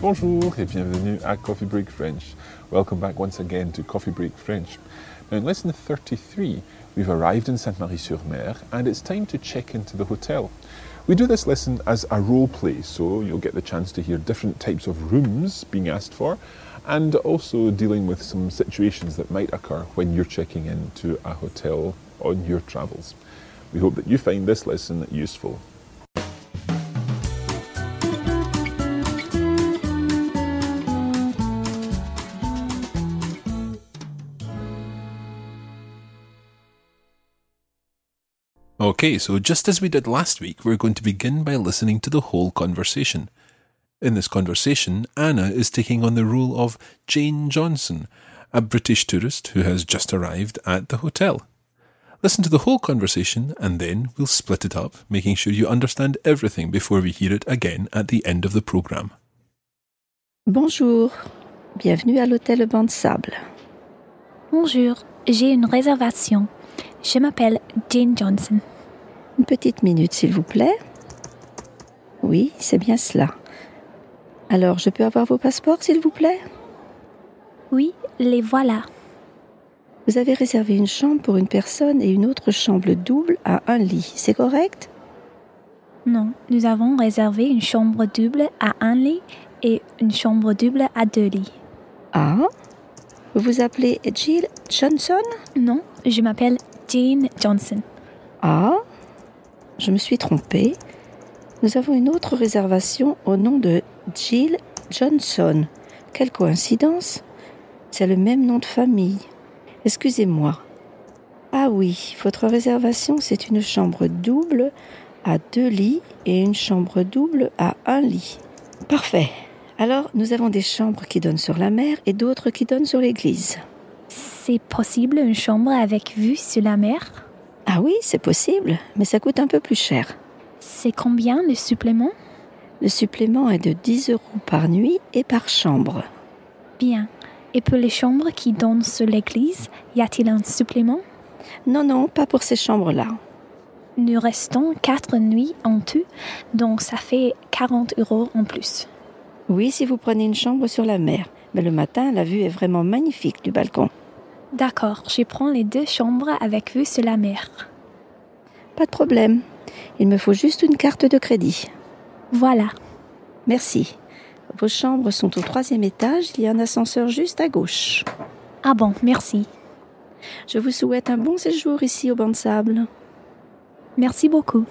Bonjour et bienvenue à Coffee Break French. Welcome back once again to Coffee Break French. Now in lesson 33, we've arrived in Sainte-Marie-sur-Mer and it's time to check into the hotel. We do this lesson as a role play, so you'll get the chance to hear different types of rooms being asked for and also dealing with some situations that might occur when you're checking into a hotel on your travels. We hope that you find this lesson useful. Okay, so just as we did last week, we're going to begin by listening to the whole conversation. In this conversation, Anna is taking on the role of Jane Johnson, a British tourist who has just arrived at the hotel. Listen to the whole conversation and then we'll split it up, making sure you understand everything before we hear it again at the end of the programme. Bonjour, bienvenue à l'hôtel Banc de Sable. Bonjour, j'ai une réservation. Je m'appelle Jane Johnson. Une petite minute, s'il vous plaît. Oui, c'est bien cela. Alors, je peux avoir vos passeports, s'il vous plaît? Oui, les voilà. Vous avez réservé une chambre pour une personne et une autre chambre double à un lit, c'est correct? Non, nous avons réservé une chambre double à un lit et une chambre double à 2 lits. Ah? Vous vous appelez Jill Johnson? Non, je m'appelle Jane Johnson. Ah? Je me suis trompée. Nous avons une autre réservation au nom de Jill Johnson. Quelle coïncidence! C'est le même nom de famille. Excusez-moi. Ah oui, votre réservation, c'est une chambre double à 2 lits et une chambre double à 1 lit. Parfait. Alors, nous avons des chambres qui donnent sur la mer et d'autres qui donnent sur l'église. C'est possible une chambre avec vue sur la mer? Ah oui, c'est possible, mais ça coûte un peu plus cher. C'est combien le supplément? Le supplément est de 10 € par nuit et par chambre. Bien. Et pour les chambres qui donnent sur l'église, y a-t-il un supplément? Non, pas pour ces chambres-là. Nous restons 4 nuits en tout, donc ça fait 40 € en plus. Oui, si vous prenez une chambre sur la mer. Mais le matin, la vue est vraiment magnifique du balcon. D'accord, je prends les 2 chambres avec vue sur la mer. Pas de problème. Il me faut juste une carte de crédit. Voilà. Merci. Vos chambres sont au 3e étage. Il y a un ascenseur juste à gauche. Ah bon, merci. Je vous souhaite un bon séjour ici au Banc de Sable. Merci beaucoup.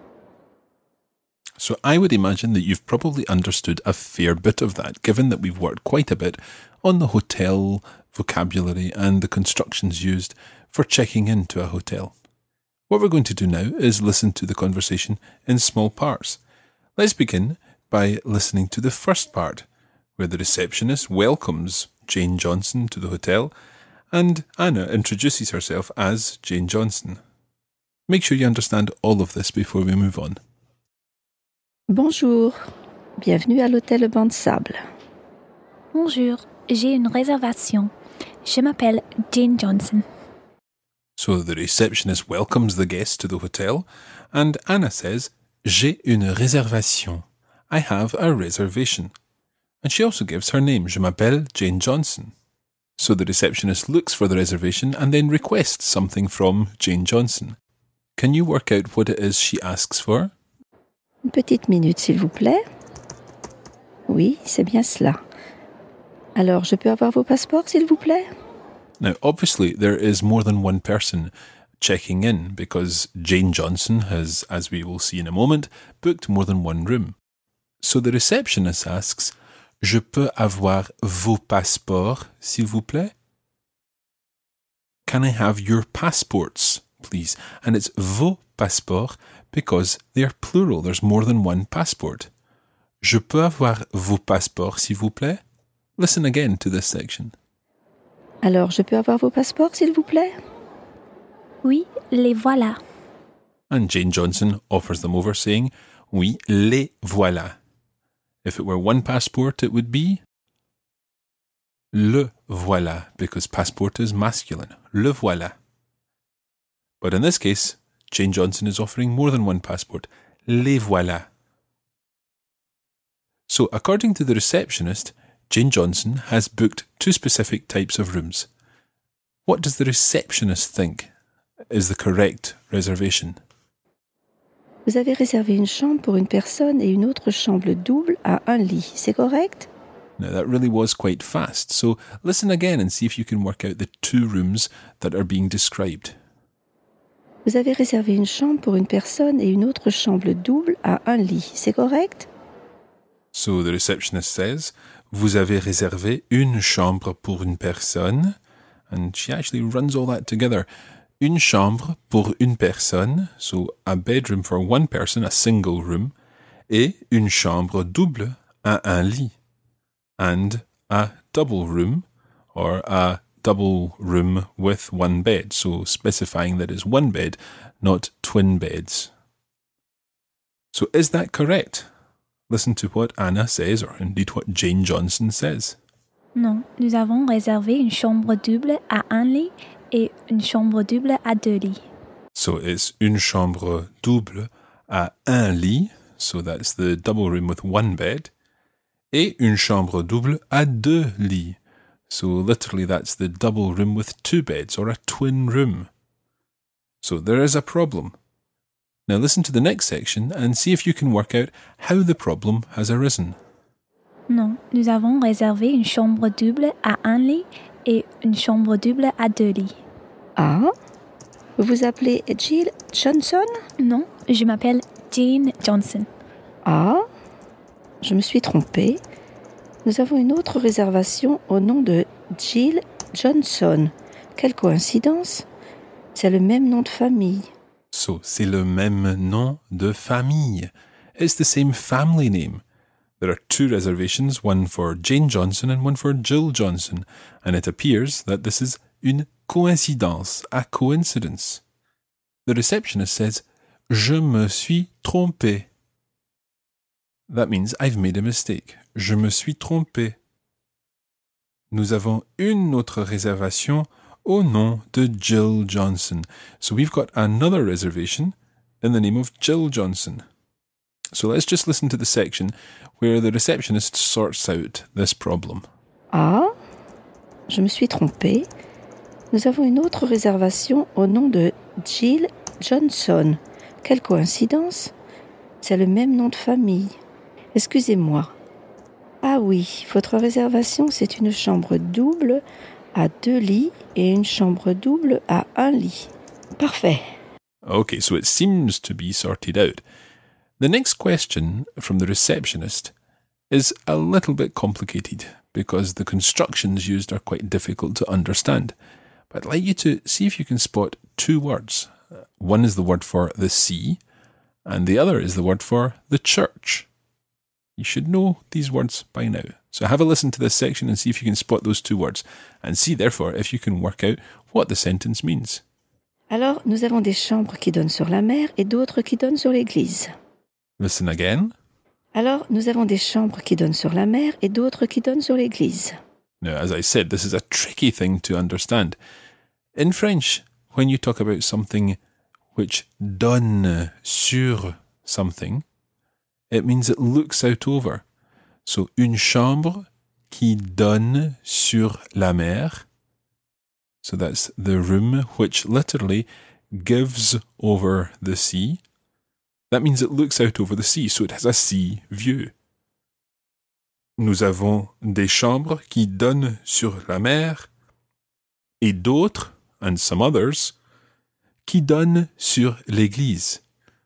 So I would imagine that you've probably understood a fair bit of that, given that we've worked quite a bit on the hotel vocabulary and the constructions used for checking into a hotel. What we're going to do now is listen to the conversation in small parts. Let's begin by listening to the first part, where the receptionist welcomes Jane Johnson to the hotel and Anna introduces herself as Jane Johnson. Make sure you understand all of this before we move on. Bonjour, bienvenue à l'hôtel Banc de Sable. Bonjour, j'ai une réservation. Je m'appelle Jane Johnson. So the receptionist welcomes the guest to the hotel and Anna says, J'ai une réservation. I have a reservation. And she also gives her name. Je m'appelle Jane Johnson. So the receptionist looks for the reservation and then requests something from Jane Johnson. Can you work out what it is she asks for? Une petite minute, s'il vous plaît. Oui, c'est bien cela. Alors, je peux avoir vos passeports, s'il vous plaît? Now, obviously, there is more than one person checking in because Jane Johnson has, as we will see in a moment, booked more than one room. So the receptionist asks, Je peux avoir vos passeports, s'il vous plaît? Can I have your passports, please? And it's vos passeports because they're plural. There's more than one passport. Je peux avoir vos passeports, s'il vous plaît? Listen again to this section. Alors, je peux avoir vos passeports, s'il vous plaît? Oui, les voilà. And Jane Johnson offers them over, saying, Oui, les voilà. If it were one passport, it would be le voilà, because passport is masculine. Le voilà. But in this case, Jane Johnson is offering more than one passport. Les voilà. So, according to the receptionist, Jane Johnson has booked 2 specific types of rooms. What does the receptionist think is the correct reservation? Vous avez réservé une chambre pour une personne et une autre chambre double à un lit, c'est correct? Now, that really was quite fast, so listen again and see if you can work out the 2 rooms that are being described. Vous avez réservé une chambre pour une personne et une autre chambre double à un lit, c'est correct? So the receptionist says, vous avez réservé une chambre pour une personne, and she actually runs all that together. Une chambre pour une personne, so a bedroom for one person, a single room, et une chambre double à un lit, and a double room, or a double room with one bed, so specifying that it's one bed, not twin beds. So is that correct? Listen to what Anna says, or indeed what Jane Johnson says. Non, nous avons réservé une chambre double à un lit et une chambre double à 2 lits. So it's une chambre double à un lit, so that's the double room with one bed, et une chambre double à 2 lits. So literally that's the double room with 2 beds, or a twin room. So there is a problem. Now listen to the next section and see if you can work out how the problem has arisen. Non, nous avons réservé une chambre double à un lit et une chambre double à 2 lits. Ah? Vous vous appelez Jill Johnson? Non, je m'appelle Jane Johnson. Ah? Je me suis trompée. Nous avons une autre réservation au nom de Jill Johnson. Quelle coïncidence! C'est le même nom de famille. So, c'est le même nom de famille. It's the same family name. There are 2 reservations, one for Jane Johnson and one for Jill Johnson, and it appears that this is une coïncidence, a coincidence. The receptionist says, Je me suis trompé. That means I've made a mistake. Je me suis trompé. Nous avons une autre réservation au nom de Jill Johnson. So we've got another reservation in the name of Jill Johnson. So let's just listen to the section where the receptionist sorts out this problem. Ah? Je me suis trompée. Nous avons une autre réservation au nom de Jill Johnson. Quelle coïncidence! C'est le même nom de famille. Excusez-moi. Ah oui, votre réservation, c'est une chambre double à 2 lits et une chambre double à 1 lit. Parfait. Okay, so it seems to be sorted out. The next question from the receptionist is a little bit complicated because the constructions used are quite difficult to understand. But I'd like you to see if you can spot 2 words. One is the word for the sea, and the other is the word for the church. You should know these words by now. So have a listen to this section and see if you can spot those 2 words, and see therefore if you can work out what the sentence means. Alors, nous avons des chambres qui donnent sur la mer et d'autres qui donnent sur l'église. Listen again. Alors, nous avons des chambres qui donnent sur la mer et d'autres qui donnent sur l'église. Now, as I said, this is a tricky thing to understand. In French, when you talk about something which donne sur something, it means it looks out over. So, une chambre qui donne sur la mer. So that's the room which literally gives over the sea. That means it looks out over the sea, so it has a sea view. Nous avons des chambres qui donnent sur la mer et d'autres, and some others, qui donnent sur l'église.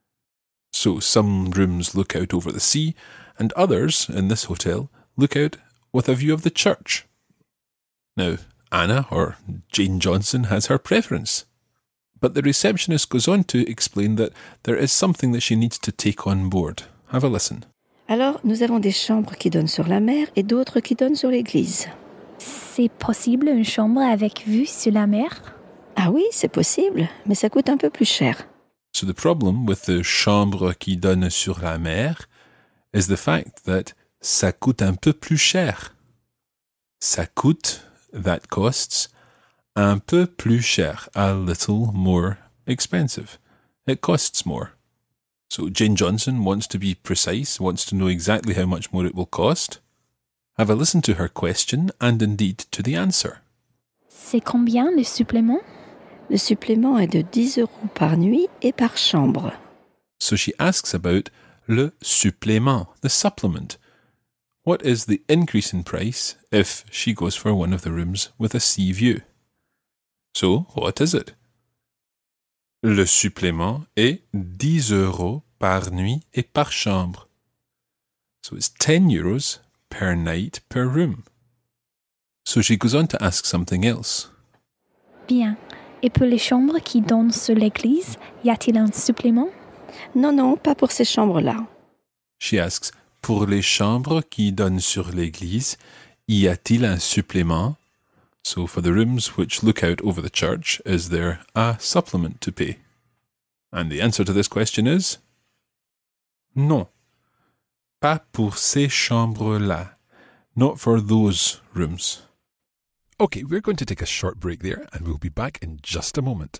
So some rooms look out over the sea, and others, in this hotel, look out with a view of the church. Now, Anna, or Jane Johnson, has her preference. But the receptionist goes on to explain that there is something that she needs to take on board. Have a listen. Alors, nous avons des chambres qui donnent sur la mer et d'autres qui donnent sur l'église. C'est possible une chambre avec vue sur la mer? Ah oui, c'est possible, mais ça coûte un peu plus cher. So the problem with the chambre qui donne sur la mer is the fact that ça coûte un peu plus cher. Ça coûte, that costs, un peu plus cher, a little more expensive. It costs more. So Jane Johnson wants to be precise, wants to know exactly how much more it will cost. Have a listen to her question and indeed to the answer. C'est combien le supplément? Le supplément est de 10 euros par nuit et par chambre. So she asks about le supplément, the supplement. What is the increase in price if she goes for one of the rooms with a sea view? So, what is it? Le supplément est 10 euros par nuit et par chambre. So it's 10 euros per night per room. So she goes on to ask something else. Bien. Et pour les chambres qui donnent sur l'église, y a-t-il un supplément? Non, pas pour ces chambres-là. She asks, pour les chambres qui donnent sur l'église, y a-t-il un supplément? So for the rooms which look out over the church, is there a supplement to pay? And the answer to this question is non. Pas pour ces chambres-là. Not for those rooms. Okay, we're going to take a short break there and we'll be back in just a moment.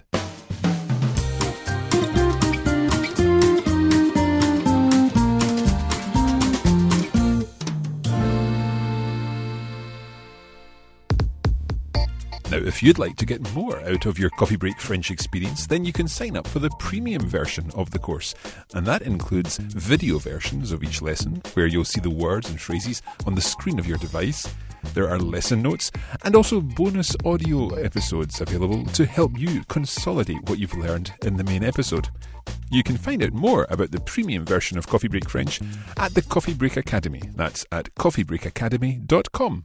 Now, if you'd like to get more out of your Coffee Break French experience, then you can sign up for the premium version of the course. And that includes video versions of each lesson, where you'll see the words and phrases on the screen of your device. There are lesson notes and also bonus audio episodes available to help you consolidate what you've learned in the main episode. You can find out more about the premium version of Coffee Break French at the Coffee Break Academy. That's at coffeebreakacademy.com.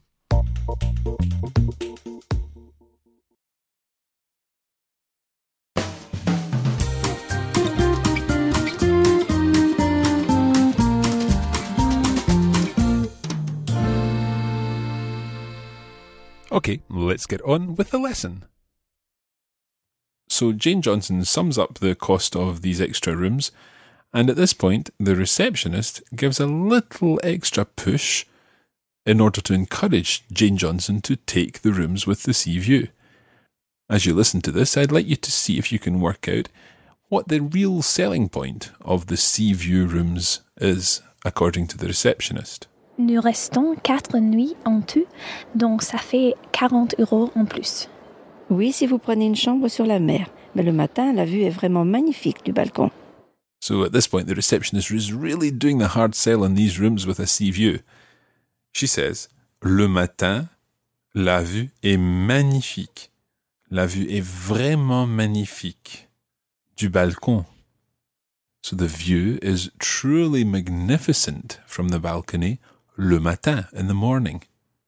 Okay, let's get on with the lesson. So Jane Johnson sums up the cost of these extra rooms, and at this point the receptionist gives a little extra push in order to encourage Jane Johnson to take the rooms with the sea view. As you listen to this, I'd like you to see if you can work out what the real selling point of the sea view rooms is, according to the receptionist. Nous restons 4 nuits en tout, donc ça fait 40 € en plus. Oui, si vous prenez une chambre sur la mer. Mais le matin, la vue est vraiment magnifique du balcon. So at this point, the receptionist is really doing the hard sell on these rooms with a sea view. She says, le matin, la vue est magnifique. La vue est vraiment magnifique du balcon. So the view is truly magnificent from the balcony le matin, in the morning.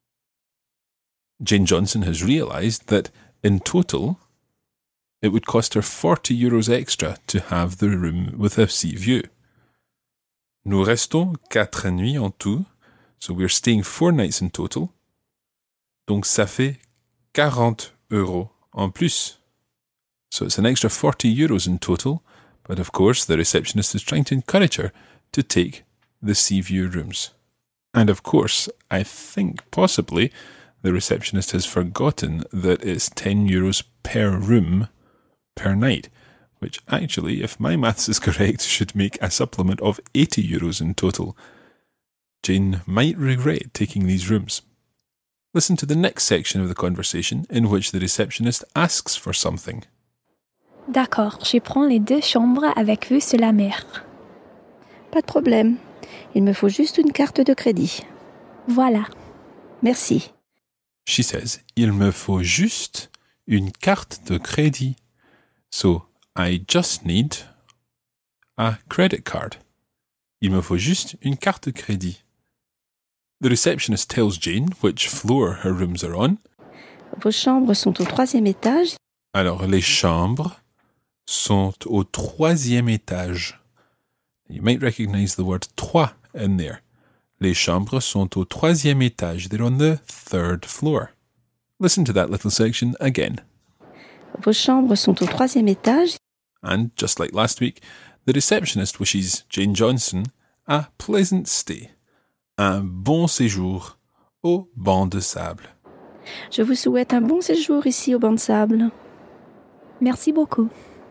Jane Johnson has realised that in total, it would cost her 40 euros extra to have the room with a sea view. Nous restons 4 nuits en tout, so we're staying 4 nights in total. Donc ça fait 40 euros en plus. So it's an extra 40 euros in total, but of course the receptionist is trying to encourage her to take the sea view rooms. And of course, I think possibly the receptionist has forgotten that it's 10 euros per room per night, which actually, if my maths is correct, should make a supplement of 80 euros in total. Jane might regret taking these rooms. Listen to the next section of the conversation in which the receptionist asks for something. D'accord, je prends les 2 chambres avec vue sur la mer. Pas de problème. Il me faut juste une carte de crédit. Voilà. Merci. She says, il me faut juste une carte de crédit. So, I just need a credit card. Il me faut juste une carte de crédit. The receptionist tells Jane which floor her rooms are on. Vos chambres sont au 3e étage. Alors, les chambres sont au 3e étage. You might recognize the word 3 in there. Les chambres sont au 3e étage. They're on the 3rd floor. Listen to that little section again. Vos chambres sont au 3e étage. And just like last week, the receptionist wishes Jane Johnson a pleasant stay, un bon séjour au banc de sable. Je vous souhaite un bon séjour ici au banc de sable. Merci beaucoup.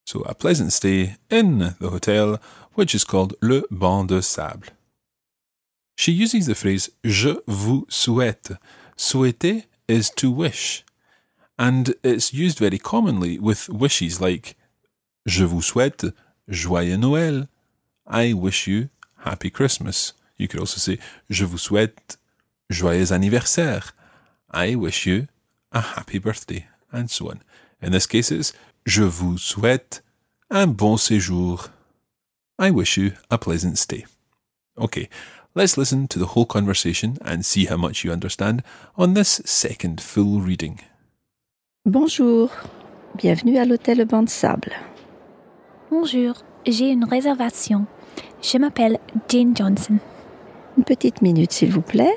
So a pleasant stay in the hotel, which is called Le Banc de Sable. She uses the phrase je vous souhaite. Souhaiter is to wish, and it's used very commonly with wishes like je vous souhaite joyeux Noël. I wish you happy Christmas. You could also say je vous souhaite joyeux anniversaire. I wish you a happy birthday, and so on. In this case, it's je vous souhaite un bon séjour. I wish you a pleasant stay. Okay, let's listen to the whole conversation and see how much you understand on this second full reading. Bonjour, bienvenue à l'hôtel Le Banc de Sable. Bonjour, j'ai une réservation. Je m'appelle Jane Johnson. Une petite minute, s'il vous plaît.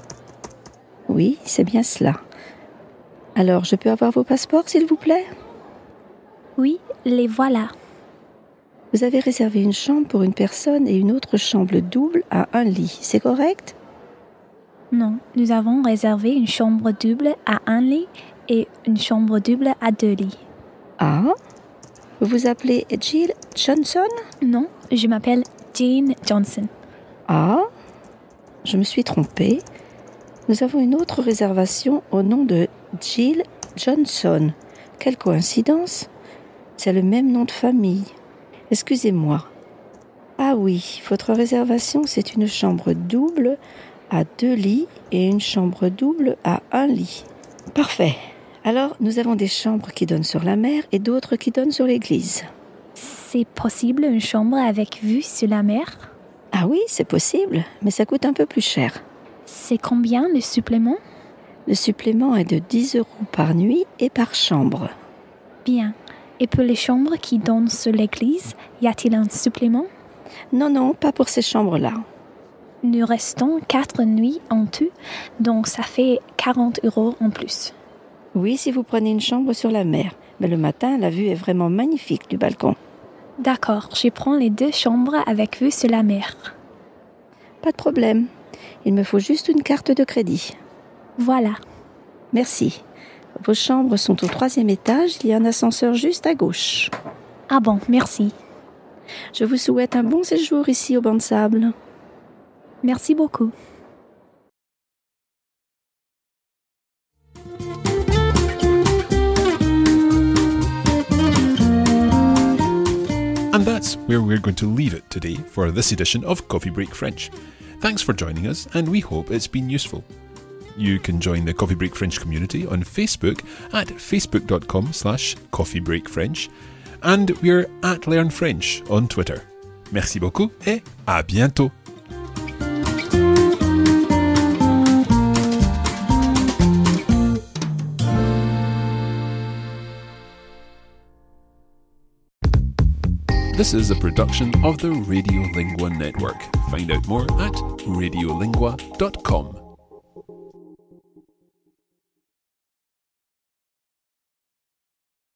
Oui, c'est bien cela. Alors, je peux avoir vos passeports, s'il vous plaît? Oui, les voilà. Vous avez réservé une chambre pour une personne et une autre chambre double à un lit, c'est correct? Non, nous avons réservé une chambre double à un lit et une chambre double à 2 lits. Ah? Vous vous appelez Jill Johnson? Non, je m'appelle Jane Johnson. Ah? Je me suis trompée. Nous avons une autre réservation au nom de Jill Johnson. Quelle coïncidence! C'est le même nom de famille. Excusez-moi. Ah oui, votre réservation, c'est une chambre double à 2 lits et une chambre double à 1 lit. Parfait. Alors, nous avons des chambres qui donnent sur la mer et d'autres qui donnent sur l'église. C'est possible une chambre avec vue sur la mer? Ah oui, c'est possible, mais ça coûte un peu plus cher. C'est combien le supplément? Le supplément est de 10 € par nuit et par chambre. Bien. Et pour les chambres qui donnent sur l'église, y a-t-il un supplément? Non, pas pour ces chambres-là. Nous restons 4 nuits en tout, donc ça fait 40 € en plus. Oui, si vous prenez une chambre sur la mer. Mais le matin, la vue est vraiment magnifique du balcon. D'accord, je prends les 2 chambres avec vue sur la mer. Pas de problème. Il me faut juste une carte de crédit. Voilà. Merci. Vos chambres sont au 3e étage. Il y a un ascenseur juste à gauche. Ah bon, merci. Je vous souhaite un bon séjour ici au Banc de Sable. Merci beaucoup. And that's where we're going to leave it today for this edition of Coffee Break French. Thanks for joining us, and we hope it's been useful. You can join the Coffee Break French community on Facebook at facebook.com/coffeebreakfrench, and we're at Learn French on Twitter. Merci beaucoup et à bientôt. This is a production of the Radiolingua Network. Find out more at radiolingua.com.